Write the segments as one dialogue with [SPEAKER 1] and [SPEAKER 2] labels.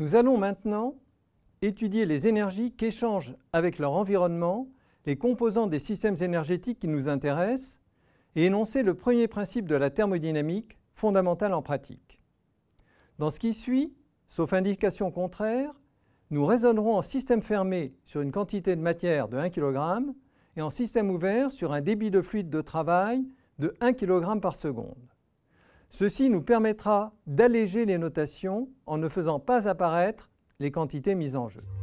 [SPEAKER 1] Nous allons maintenant étudier les énergies qu'échangent avec leur environnement les composants des systèmes énergétiques qui nous intéressent et énoncer le premier principe de la thermodynamique, fondamental en pratique. Dans ce qui suit, sauf indication contraire, nous raisonnerons en système fermé sur une quantité de matière de 1 kg et en système ouvert sur un débit de fluide de travail de 1 kg par seconde. Ceci nous permettra d'alléger les notations en ne faisant pas apparaître les quantités mises en jeu.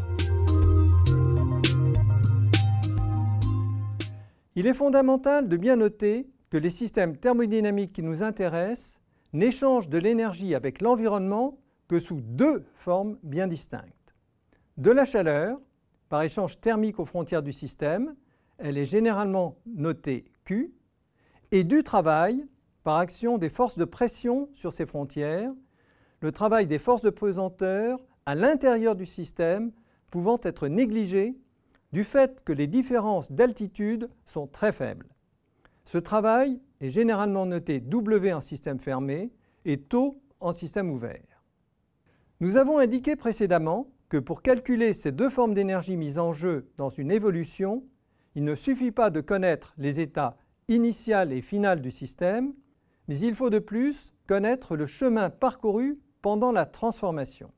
[SPEAKER 1] Il est fondamental de bien noter que les systèmes thermodynamiques qui nous intéressent n'échangent de l'énergie avec l'environnement que sous deux formes bien distinctes. De la chaleur, par échange thermique aux frontières du système, elle est généralement notée Q, et du travail, par action des forces de pression sur ces frontières, le travail des forces de pesanteur à l'intérieur du système pouvant être négligé du fait que les différences d'altitude sont très faibles. Ce travail est généralement noté W en système fermé et taux en système ouvert. Nous avons indiqué précédemment que pour calculer ces deux formes d'énergie mises en jeu dans une évolution, il ne suffit pas de connaître les états initial et final du système, mais il faut de plus connaître le chemin parcouru pendant la transformation.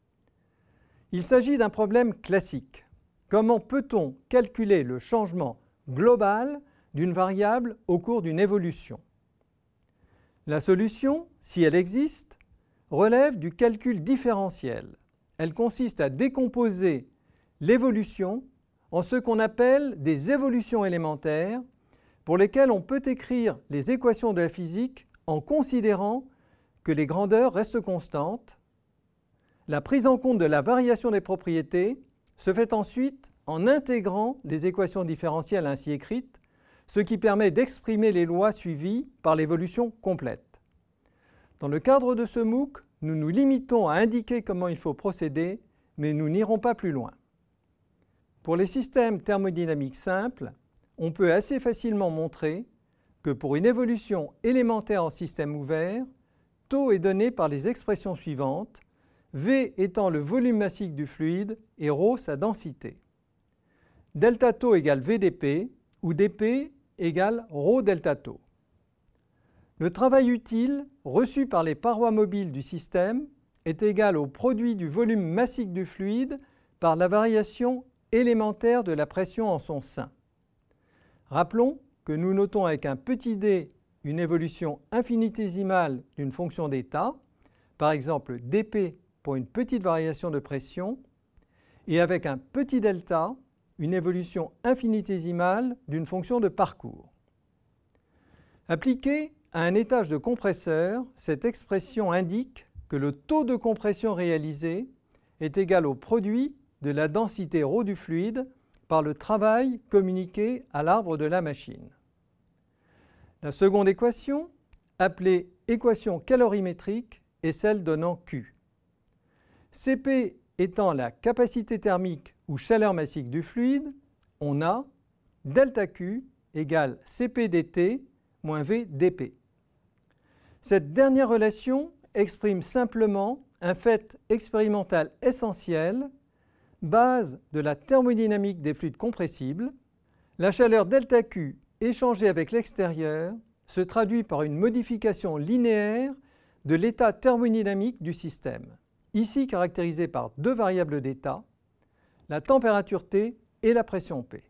[SPEAKER 1] Il s'agit d'un problème classique. Comment peut-on calculer le changement global d'une variable au cours d'une évolution? La solution, si elle existe, relève du calcul différentiel. Elle consiste à décomposer l'évolution en ce qu'on appelle des évolutions élémentaires pour lesquelles on peut écrire les équations de la physique en considérant que les grandeurs restent constantes. La prise en compte de la variation des propriétés se fait ensuite en intégrant les équations différentielles ainsi écrites, ce qui permet d'exprimer les lois suivies par l'évolution complète. Dans le cadre de ce MOOC, nous nous limitons à indiquer comment il faut procéder, mais nous n'irons pas plus loin. Pour les systèmes thermodynamiques simples, on peut assez facilement montrer que pour une évolution élémentaire en système ouvert, τ est donné par les expressions suivantes, V étant le volume massique du fluide et ρ sa densité. Delta τ égale V dp, où dp égale ρ delta τ. Le travail utile reçu par les parois mobiles du système est égal au produit du volume massique du fluide par la variation élémentaire de la pression en son sein. Rappelons que nous notons avec un petit d une évolution infinitésimale d'une fonction d'état, par exemple dp pour une petite variation de pression, et avec un petit delta, une évolution infinitésimale d'une fonction de parcours. Appliquée à un étage de compresseur, cette expression indique que le taux de compression réalisé est égal au produit de la densité ρ du fluide par le travail communiqué à l'arbre de la machine. La seconde équation, appelée équation calorimétrique, est celle donnant Q. Cp étant la capacité thermique ou chaleur massique du fluide, on a delta Q égale Cp dt moins V dp. Cette dernière relation exprime simplement un fait expérimental essentiel, base de la thermodynamique des fluides compressibles. La chaleur ΔQ échangée avec l'extérieur se traduit par une modification linéaire de l'état thermodynamique du système, ici caractérisé par deux variables d'état, la température T et la pression P.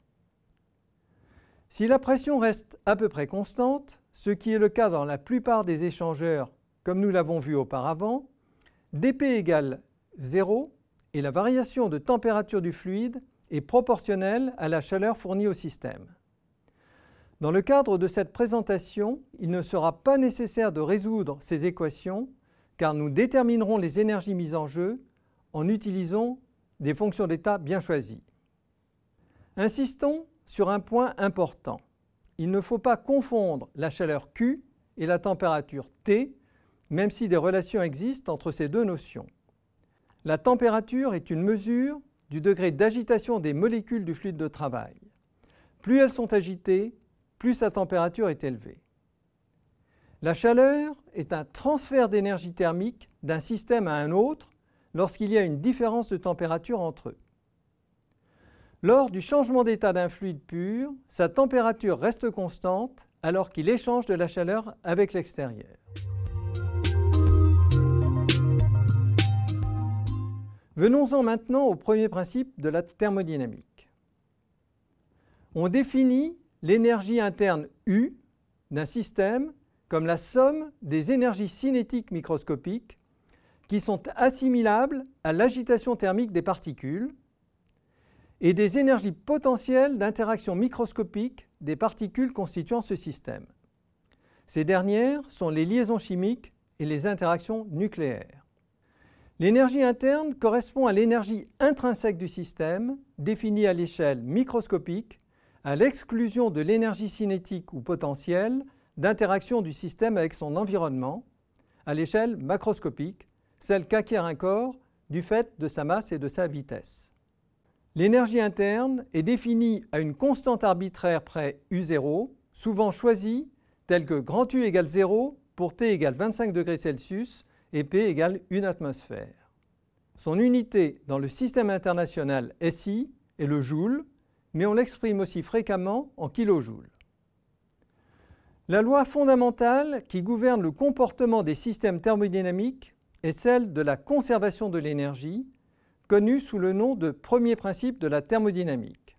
[SPEAKER 1] Si la pression reste à peu près constante, ce qui est le cas dans la plupart des échangeurs comme nous l'avons vu auparavant, dP égale 0 et la variation de température du fluide est proportionnelle à la chaleur fournie au système. Dans le cadre de cette présentation, il ne sera pas nécessaire de résoudre ces équations car nous déterminerons les énergies mises en jeu en utilisant des fonctions d'état bien choisies. Insistons sur un point important. Il ne faut pas confondre la chaleur Q et la température T, même si des relations existent entre ces deux notions. La température est une mesure du degré d'agitation des molécules du fluide de travail. Plus elles sont agitées, plus sa température est élevée. La chaleur est un transfert d'énergie thermique d'un système à un autre, lorsqu'il y a une différence de température entre eux. Lors du changement d'état d'un fluide pur, sa température reste constante alors qu'il échange de la chaleur avec l'extérieur. Venons-en maintenant au premier principe de la thermodynamique. On définit l'énergie interne U d'un système comme la somme des énergies cinétiques microscopiques qui sont assimilables à l'agitation thermique des particules et des énergies potentielles d'interaction microscopique des particules constituant ce système. Ces dernières sont les liaisons chimiques et les interactions nucléaires. L'énergie interne correspond à l'énergie intrinsèque du système, définie à l'échelle microscopique, à l'exclusion de l'énergie cinétique ou potentielle d'interaction du système avec son environnement, à l'échelle macroscopique, celle qu'acquiert un corps du fait de sa masse et de sa vitesse. L'énergie interne est définie à une constante arbitraire près U0, souvent choisie, telle que grand U égale 0 pour T égale 25 degrés Celsius et P égale 1 atmosphère. Son unité dans le système international SI est le joule, mais on l'exprime aussi fréquemment en kilojoules. La loi fondamentale qui gouverne le comportement des systèmes thermodynamiques est celle de la conservation de l'énergie, connue sous le nom de premier principe de la thermodynamique.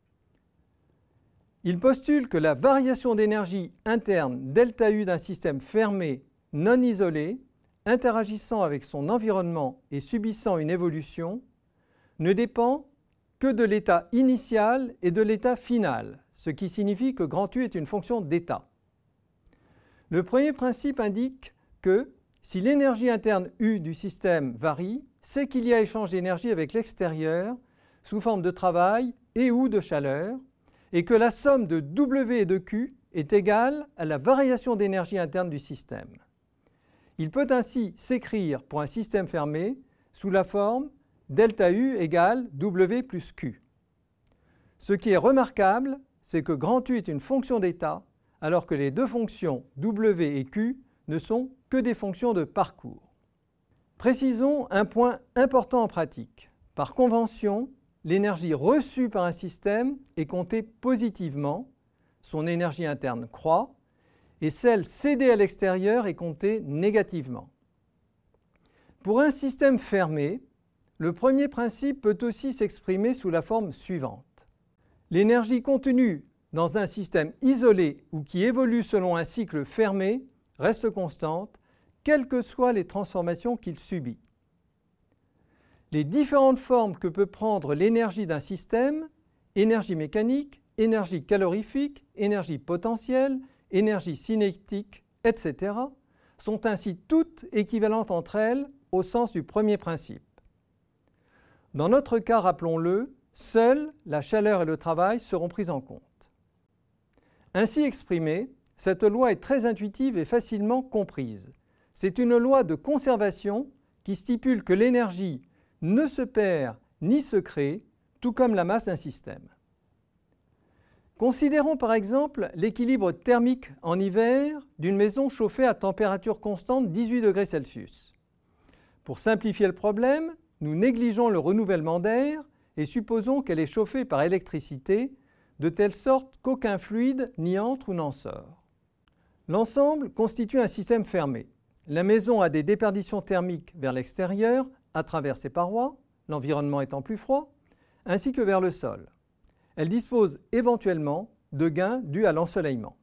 [SPEAKER 1] Il postule que la variation d'énergie interne ΔU d'un système fermé, non isolé, interagissant avec son environnement et subissant une évolution, ne dépend que de l'état initial et de l'état final, ce qui signifie que grand U est une fonction d'état. Le premier principe indique que si l'énergie interne U du système varie, c'est qu'il y a échange d'énergie avec l'extérieur sous forme de travail et ou de chaleur, et que la somme de W et de Q est égale à la variation d'énergie interne du système. Il peut ainsi s'écrire pour un système fermé sous la forme ΔU égale W plus Q. Ce qui est remarquable, c'est que grand U est une fonction d'état, alors que les deux fonctions W et Q ne sont que des fonctions de parcours. Précisons un point important en pratique. Par convention, l'énergie reçue par un système est comptée positivement, son énergie interne croît, et celle cédée à l'extérieur est comptée négativement. Pour un système fermé, le premier principe peut aussi s'exprimer sous la forme suivante. L'énergie contenue dans un système isolé ou qui évolue selon un cycle fermé reste constante, quelles que soient les transformations qu'il subit. Les différentes formes que peut prendre l'énergie d'un système, énergie mécanique, énergie calorifique, énergie potentielle, énergie cinétique, etc., sont ainsi toutes équivalentes entre elles au sens du premier principe. Dans notre cas, rappelons-le, seules la chaleur et le travail seront pris en compte. Ainsi exprimée, cette loi est très intuitive et facilement comprise. C'est une loi de conservation qui stipule que l'énergie ne se perd ni se crée, tout comme la masse d'un système. Considérons par exemple l'équilibre thermique en hiver d'une maison chauffée à température constante 18 degrés Celsius. Pour simplifier le problème, nous négligeons le renouvellement d'air et supposons qu'elle est chauffée par électricité de telle sorte qu'aucun fluide n'y entre ou n'en sort. L'ensemble constitue un système fermé. La maison a des déperditions thermiques vers l'extérieur à travers ses parois, l'environnement étant plus froid, ainsi que vers le sol. Elle dispose éventuellement de gains dus à l'ensoleillement.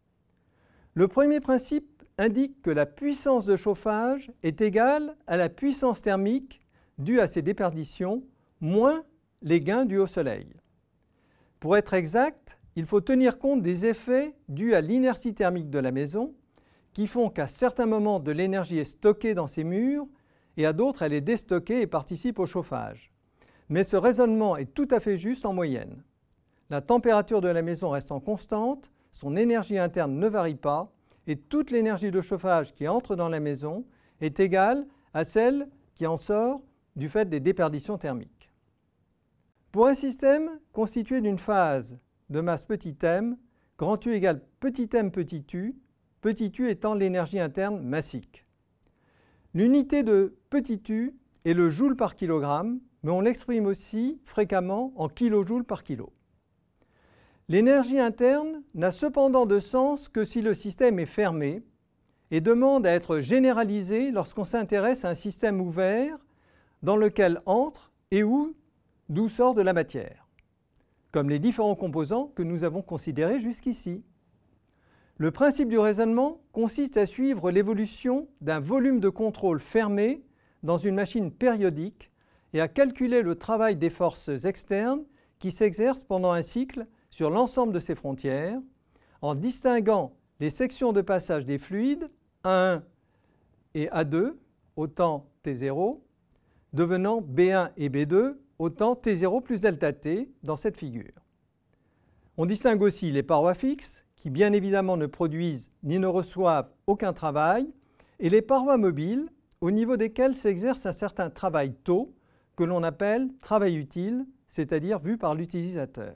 [SPEAKER 1] Le premier principe indique que la puissance de chauffage est égale à la puissance thermique due à ces déperditions moins les gains dus au soleil. Pour être exact, il faut tenir compte des effets dus à l'inertie thermique de la maison qui font qu'à certains moments de l'énergie est stockée dans ses murs et à d'autres elle est déstockée et participe au chauffage. Mais ce raisonnement est tout à fait juste en moyenne. La température de la maison restant constante, son énergie interne ne varie pas et toute l'énergie de chauffage qui entre dans la maison est égale à celle qui en sort du fait des déperditions thermiques. Pour un système constitué d'une phase de masse petit m, grand U égale petit u étant l'énergie interne massique. L'unité de petit u est le joule par kilogramme, mais on l'exprime aussi fréquemment en kilojoules par kilo. L'énergie interne n'a cependant de sens que si le système est fermé et demande à être généralisé lorsqu'on s'intéresse à un système ouvert dans lequel entre et d'où sort de la matière, comme les différents composants que nous avons considérés jusqu'ici. Le principe du raisonnement consiste à suivre l'évolution d'un volume de contrôle fermé dans une machine périodique et à calculer le travail des forces externes qui s'exercent pendant un cycle sur l'ensemble de ces frontières, en distinguant les sections de passage des fluides A1 et A2 au temps T0, devenant B1 et B2 au temps T0 plus delta T dans cette figure. On distingue aussi les parois fixes, qui bien évidemment ne produisent ni ne reçoivent aucun travail, et les parois mobiles, au niveau desquelles s'exerce un certain travail taux, que l'on appelle travail utile, c'est-à-dire vu par l'utilisateur.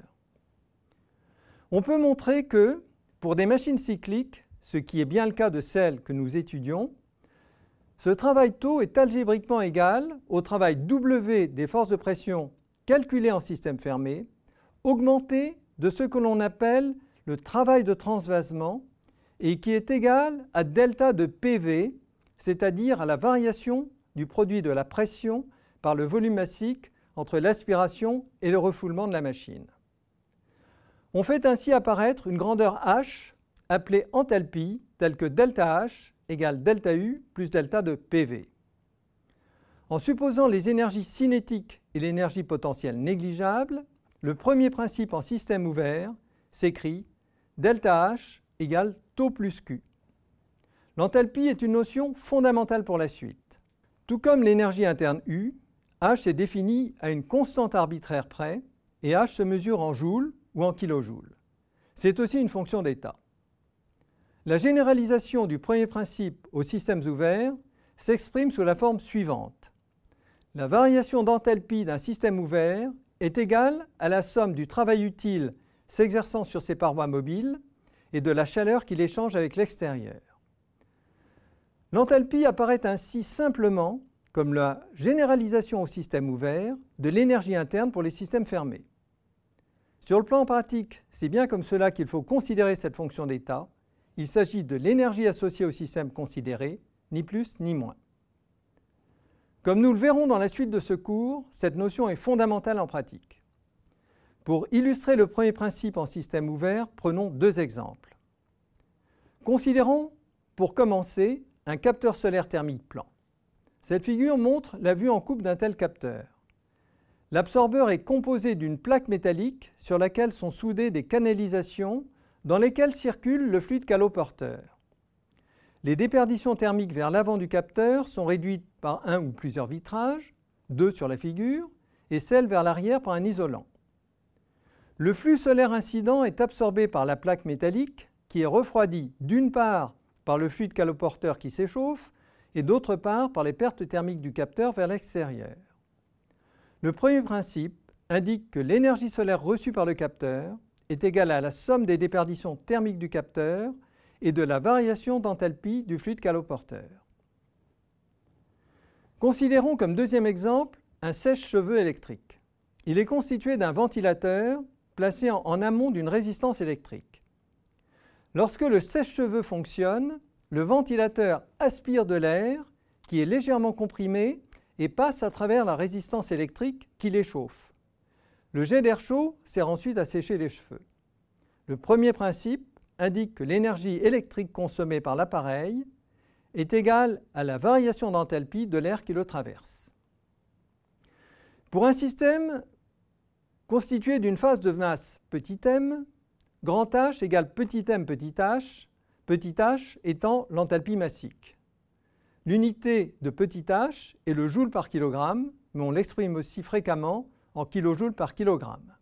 [SPEAKER 1] On peut montrer que, pour des machines cycliques, ce qui est bien le cas de celles que nous étudions, ce travail taux est algébriquement égal au travail W des forces de pression calculées en système fermé, augmenté de ce que l'on appelle le travail de transvasement et qui est égal à delta de PV, c'est-à-dire à la variation du produit de la pression par le volume massique entre l'aspiration et le refoulement de la machine. On fait ainsi apparaître une grandeur H appelée enthalpie, telle que delta H égale delta U plus delta de PV. En supposant les énergies cinétiques et l'énergie potentielle négligeables, le premier principe en système ouvert s'écrit delta H égale taux plus Q. L'enthalpie est une notion fondamentale pour la suite. Tout comme l'énergie interne U, H est définie à une constante arbitraire près et H se mesure en joules ou en kilojoules. C'est aussi une fonction d'état. La généralisation du premier principe aux systèmes ouverts s'exprime sous la forme suivante. La variation d'enthalpie d'un système ouvert est égale à la somme du travail utile s'exerçant sur ses parois mobiles et de la chaleur qu'il échange avec l'extérieur. L'enthalpie apparaît ainsi simplement comme la généralisation au système ouvert de l'énergie interne pour les systèmes fermés. Sur le plan pratique, c'est bien comme cela qu'il faut considérer cette fonction d'état. Il s'agit de l'énergie associée au système considéré, ni plus ni moins. Comme nous le verrons dans la suite de ce cours, cette notion est fondamentale en pratique. Pour illustrer le premier principe en système ouvert, prenons deux exemples. Considérons, pour commencer, un capteur solaire thermique plan. Cette figure montre la vue en coupe d'un tel capteur. L'absorbeur est composé d'une plaque métallique sur laquelle sont soudées des canalisations dans lesquelles circule le fluide caloporteur. Les déperditions thermiques vers l'avant du capteur sont réduites par un ou plusieurs vitrages, 2 sur la figure, et celles vers l'arrière par un isolant. Le flux solaire incident est absorbé par la plaque métallique qui est refroidie d'une part par le fluide caloporteur qui s'échauffe et d'autre part par les pertes thermiques du capteur vers l'extérieur. Le premier principe indique que l'énergie solaire reçue par le capteur est égale à la somme des déperditions thermiques du capteur et de la variation d'enthalpie du fluide caloporteur. Considérons comme deuxième exemple un sèche-cheveux électrique. Il est constitué d'un ventilateur placé en amont d'une résistance électrique. Lorsque le sèche-cheveux fonctionne, le ventilateur aspire de l'air qui est légèrement comprimé et passe à travers la résistance électrique qui l'échauffe. Le jet d'air chaud sert ensuite à sécher les cheveux. Le premier principe indique que l'énergie électrique consommée par l'appareil est égale à la variation d'enthalpie de l'air qui le traverse. Pour un système constitué d'une phase de masse petit m, grand H égale petit m petit h étant l'enthalpie massique. L'unité de petit h est le joule par kilogramme, mais on l'exprime aussi fréquemment en kilojoules par kilogramme.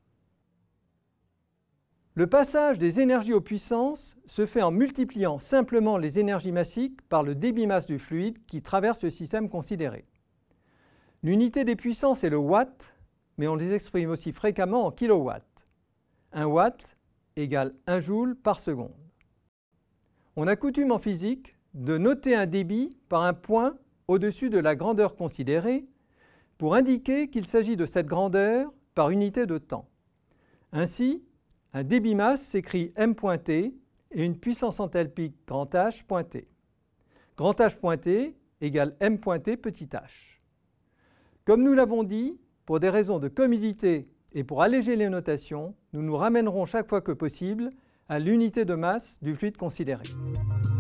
[SPEAKER 1] Le passage des énergies aux puissances se fait en multipliant simplement les énergies massiques par le débit masse du fluide qui traverse le système considéré. L'unité des puissances est le watt, mais on les exprime aussi fréquemment en kilowatts. 1 watt égale 1 joule par seconde. On a coutume en physique de noter un débit par un point au-dessus de la grandeur considérée, pour indiquer qu'il s'agit de cette grandeur par unité de temps. Ainsi, un débit masse s'écrit m.t et une puissance enthalpique grand H.t. Grand H.t égale m.t petit h. Comme nous l'avons dit, pour des raisons de commodité et pour alléger les notations, nous nous ramènerons chaque fois que possible à l'unité de masse du fluide considéré.